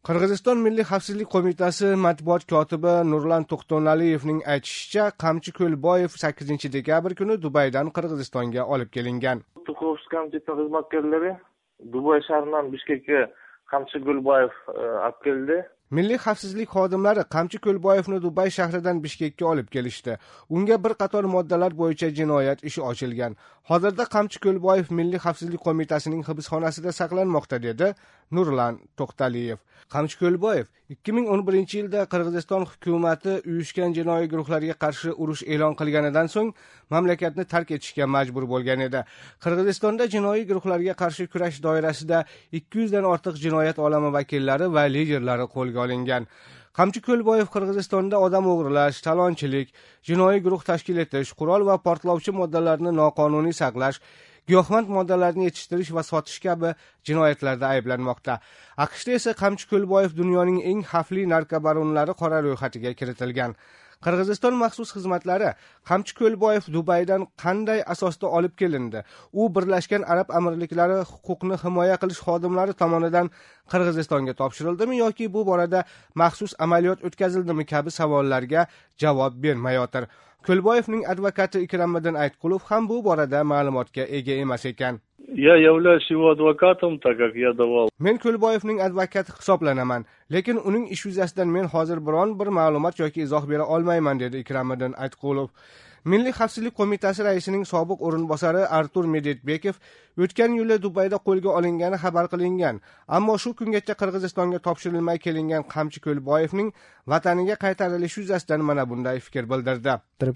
Qirg'iziston Milliy xavfsizlik qo'mitasi matbuot kotibi Nurlan To'xtonaliyevning aytishicha, Qamchi Ko'lboyev 8-dekabr kuni Dubaydan Qirg'izistonga olib kelingan. Xavfsizlik komitetining xizmatkorlari Dubay shahridan Bishkekka Qamchi Ko'lboyev olib keldi. Milliy xavfsizlik xodimlari Qamchi Ko'lboyevni Dubay shahridan Bishkekka olib kelishdi. Unga bir qator moddalar bo'yicha jinoyat ishi ochilgan. Hozirda Qamchi Ko'lboyev Milliy xavfsizlik qo'mitasining hibsxonasida saqlanmoqda, dedi Nurlan To'xtaliyev. Qamchi Ko'lboyev 2011-yilda Qirg'iziston hukumati uyushgan jinoiy guruhlarga qarshi urush e'lon qilganidan so'ng mamlakatni tark etishga majbur bo'lgan edi. Qirg'izistonda jinoiy guruhlarga qarshi kurash doirasida 200 dan ortiq jinoyat olami vakillari va liderlari qo'lga olingan. Qamchi Ko'lboyev Qirg'izistonda odam o'g'irlash, talonchilik, jinoiy guruh tashkil etish, qurol va portlovchi moddalarni noqonuniy saqlash, giyohvand moddalarni yetishtirish va sotish kabi jinoyatlarda ayblanmoqda. AQShda esa Qamchi Ko'lboyev dunyoning eng xavfli narkobaronlari qora ro'yxatiga kiritilgan. Qirg'iziston maxsus xizmatlari Qamchi Ko'lboyev Dubaydan qanday asosda olib kelindi? U Birlashgan Arab Amirliklari huquqni himoya qilish xodimlari tomonidan Qirg'izistonga topshirildimi yoki bu borada maxsus amaliyot o'tkazildimi kabi savollarga javob bermayotir. Ko'lboyevning advokati Ikromiddin Aytqulov ham bu borada ma'lumotga ega emas ekan. Я являюсь его адвокатом, так как я давал. Men Ko'lboyevning advokati hisoblanaman, lekin uning ish yuzasidan men hozir biron bir ma'lumot yoki izoh bera olmayman, dedi Ikromiddin Aytqulov. Milliy xavfsizlik qo'mitasi raisining sobiq o'rinbosari Artur Medetbekov o'tgan yili Dubayda qo'lga olingani xabar qilingan, ammo shu kungacha Qirg'izistonga topshirilmay kelingan Qamchi Ko'lboyevning vataniga qaytarilishi yuzasidan mana bunday fikr bildirdi.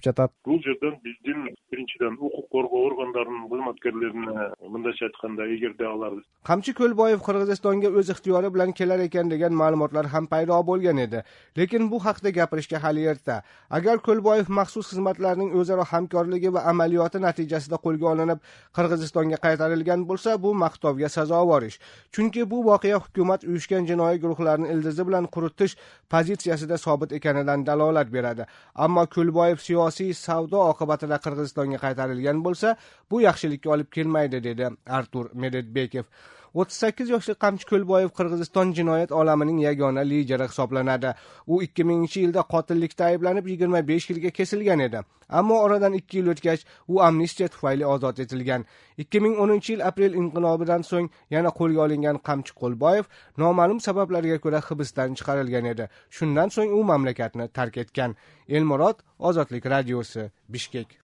Bu yerdan bizden birinchidan huquq qo'rg'ov organlarining xizmatkorlarini bundacha aytganda egarda olardi. Qamchi Ko'lboyev Qirg'izistonga o'z ixtiyori bilan kelar ekan degan ma'lumotlar ham paydo bo'lgan edi, lekin bu haqda gapirishga hali erta. Agar Ko'lboyev maxsus xizmatlarning o'zaro hamkorligi va amaliyoti natijasida qo'lga olinib Qirg'izistonga qaytarilgan bo'lsa, bu maqtovga sazovor ish. Chunki bu voqea hukumat uyushgan jinoiy guruhlarni ildizi bilan quritish pozitsiyasida sobit ekanidan dalolat beradi. Ammo Ko'lboyev siyosiy savdo oqibatida Qirg'izistonga qaytarilgan bo'lsa, bu yaxshilikka olib kelmaydi, dedi Artur Medetbekov. 38 yoshli Qamchi Ko'lboyev Qirg'iziston jinoyat olamining yagona lideri hisoblanadi. U 2000-yilda qotillikda ayblanib 25 yilga kesilgan edi. Ammo oradan 2 yil o'tgach, u amnistiya tufayli ozod etilgan. 2010-yil aprel inqilobidan so'ng yana qo'lga olingan Qamchi Ko'lboyev noma'lum sabablarga ko'ra hibsdan chiqarilgan edi. Shundan so'ng u mamlakatni tark etgan. Elmurod, Ozodlik radiosi, Bishkek.